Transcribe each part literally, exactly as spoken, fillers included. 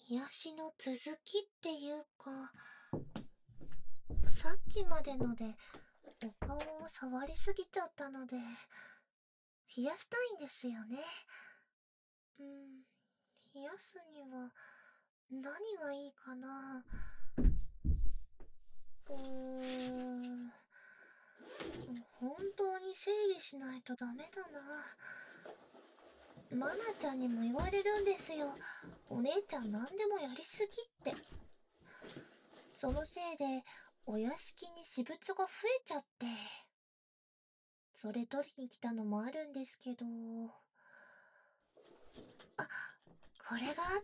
癒しの続きっていうか、さっきまでのでお顔を触りすぎちゃったので、冷やしたいんですよね。うん、冷やすには何がいいかな。うーん、本当に整理しないとダメだな。マナちゃんにも言われるんですよ。お姉ちゃん何でもやりすぎって。そのせいでお屋敷に私物が増えちゃって、それ取りに来たのもあるんですけど。あ、これがあった。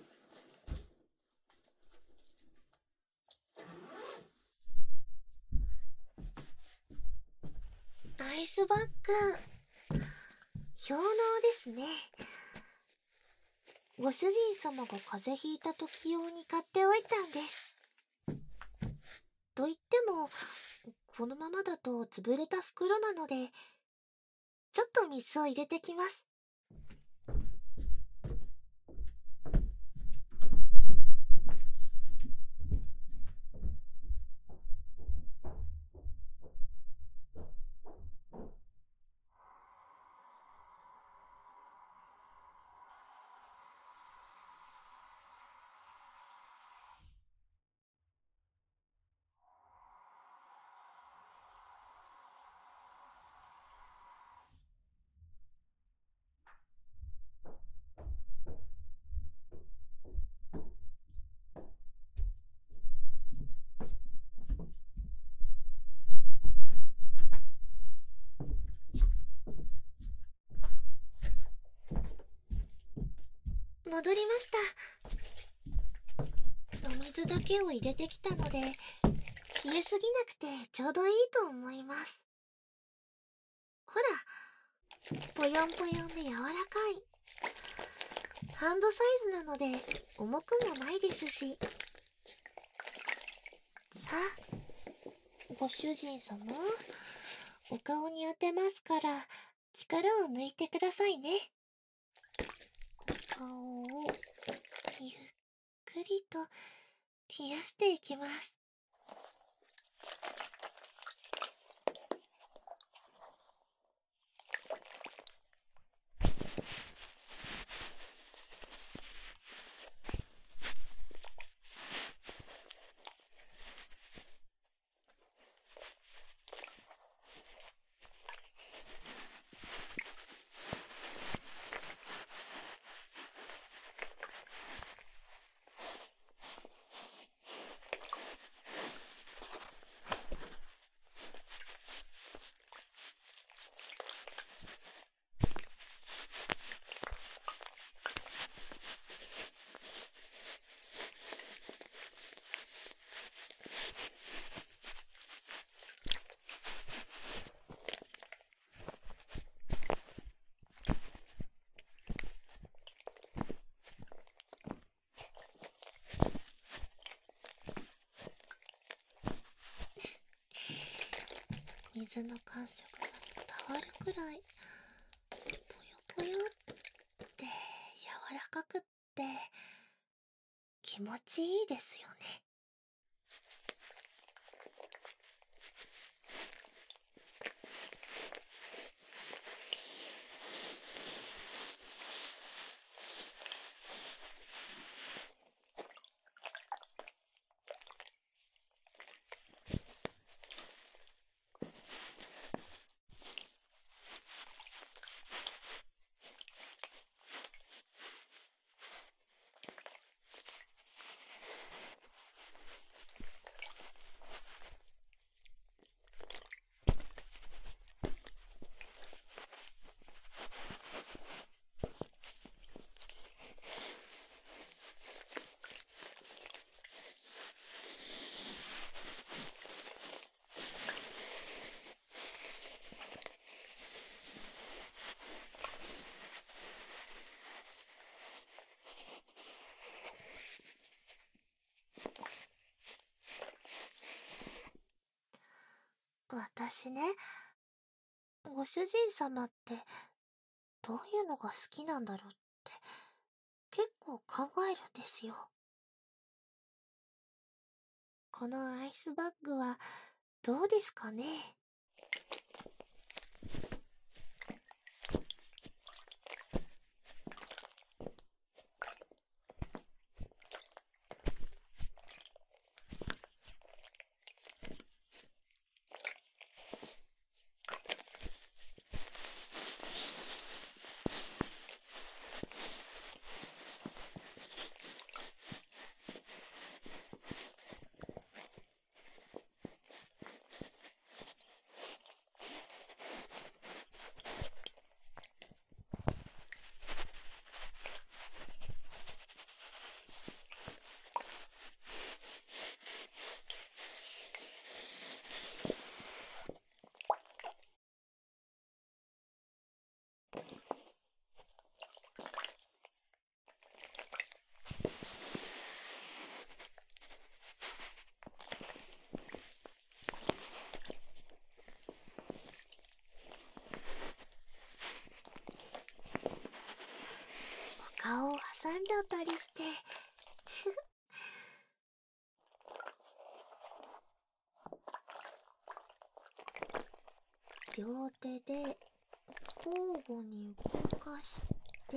アイスバッグ、氷嚢ですね。ご主人様が風邪ひいた時用に買っておいたんです。と言ってもこのままだと潰れた袋なので、ちょっと水を入れてきます。戻りました。お水だけを入れてきたので、冷えすぎなくてちょうどいいと思います。ほら、ぽよんぽよんで柔らかい。ハンドサイズなので重くもないですし。さあ、ご主人様、お顔に当てますから力を抜いてくださいね。お顔をゆっくりと冷やしていきます。水の感触が伝わるくらいぽよぽよって柔らかくって気持ちいいですよね。私ね、ご主人様ってどういうのが好きなんだろうって結構考えるんですよ。このアイスバッグはどうですかね。顔を挟んじゃったりして両手で交互に動かして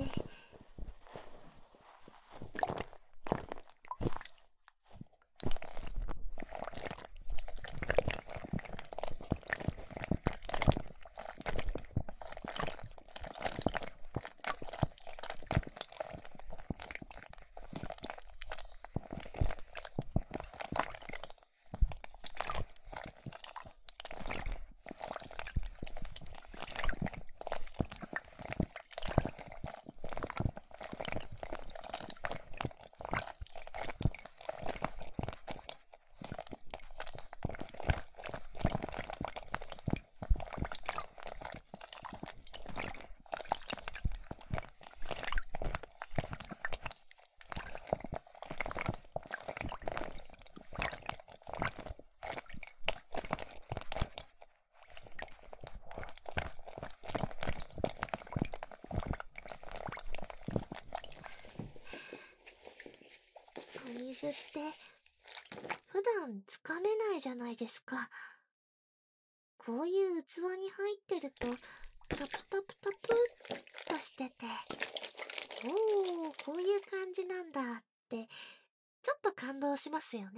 お水って普段つかめないじゃないですか。こういう器に入ってるとタプタプタプっとしてて、おー、こういう感じなんだってちょっと感動しますよね。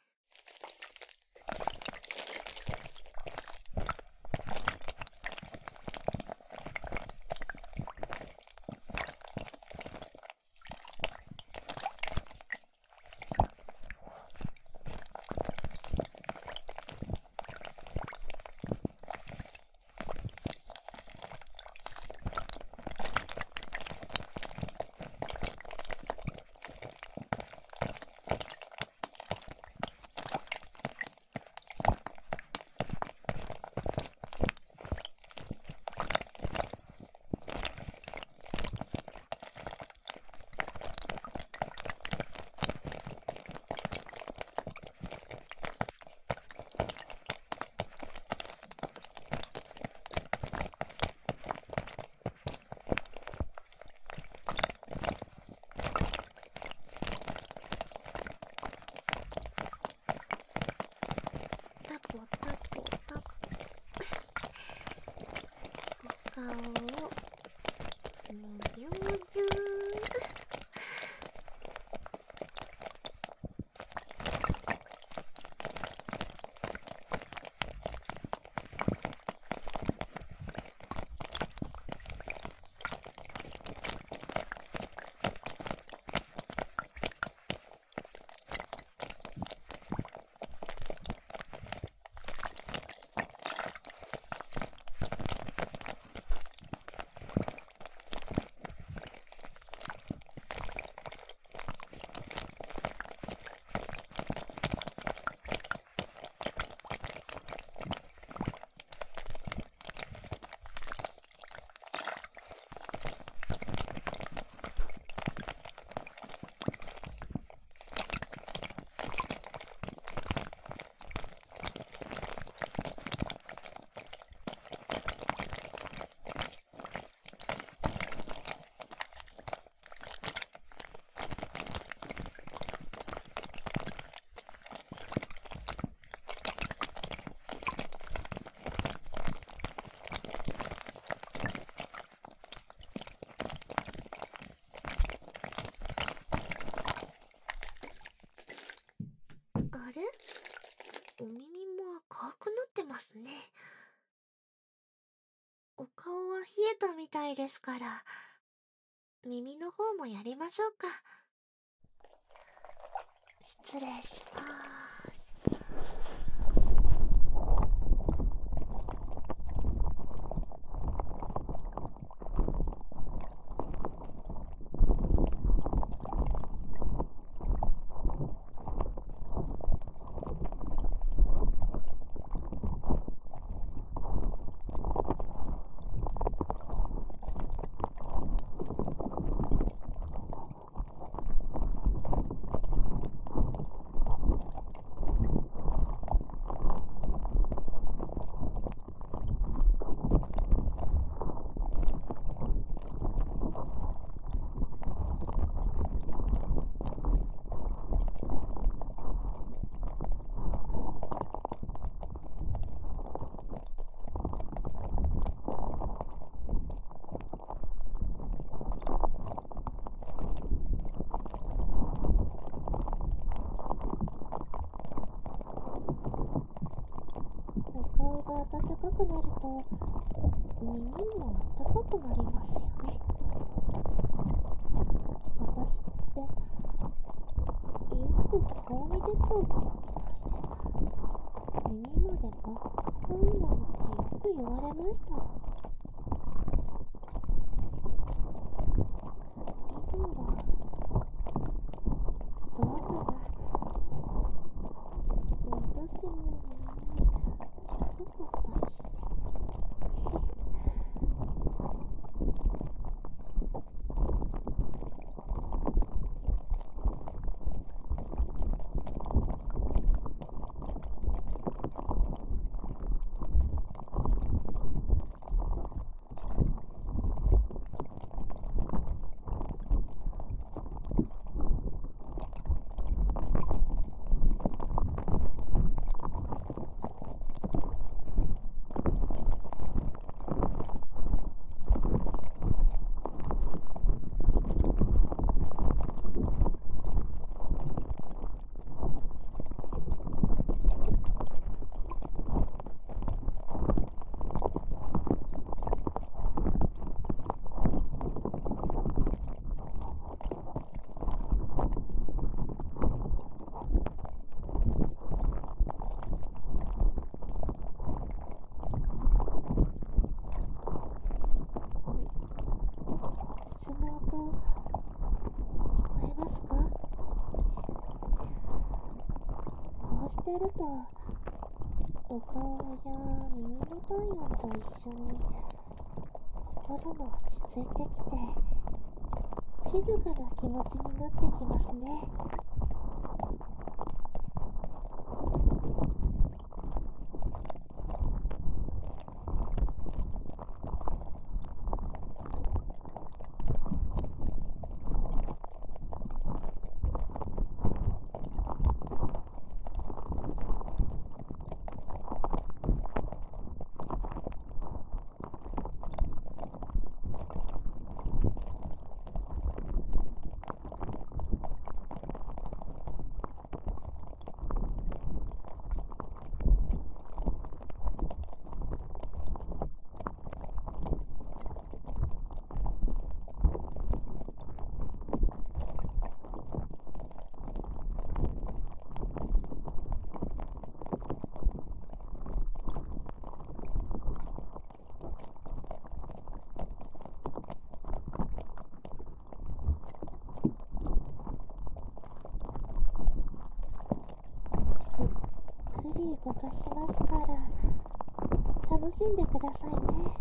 タポタポタポお顔をむぎゅむぎゅたみたいですから、耳の方もやりましょうか。失礼しまーす。お顔が暖かくなると耳も暖かくなりますよね。私ってよく顔に出ちゃう方みたいで、耳まで真っ赤なんてよく言われました。今はどうかな。私も耳高かったりして。水の音、聞こえますか？こうしてると、お顔や耳の体温と一緒に心も落ち着いてきて、静かな気持ちになってきますね。ゆっくり動かしますから、楽しんでくださいね。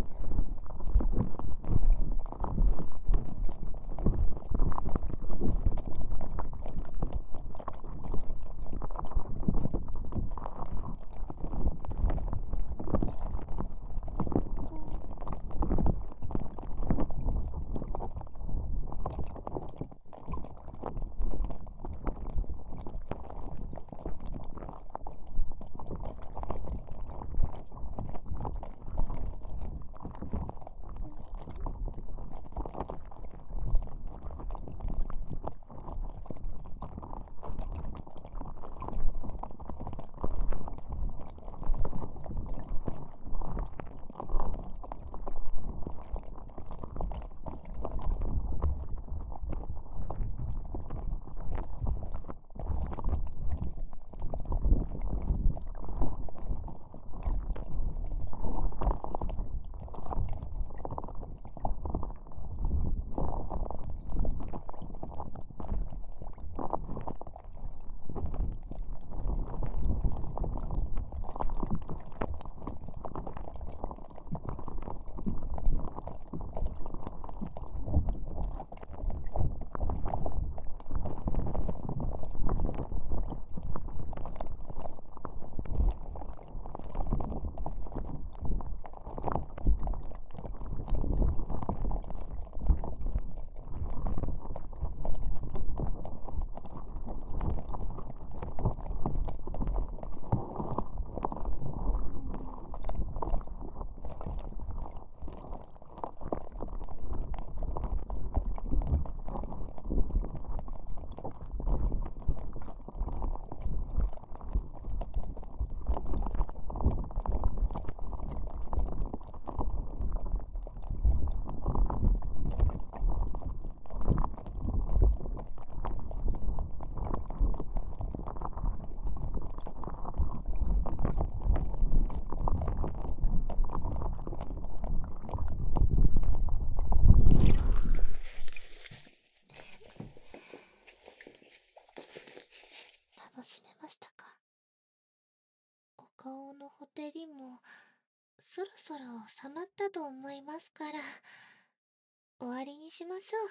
そろそろ収まったと思いますから、終わりにしまし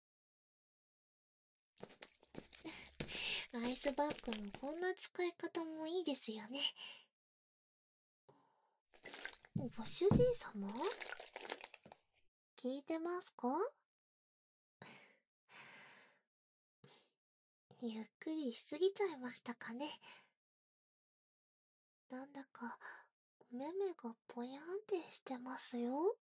ょう。アイスバッグのこんな使い方もいいですよね。ご主人様？聞いてますか？ゆっくりしすぎちゃいましたかね。なんだか、お目目がぽやんってしてますよ。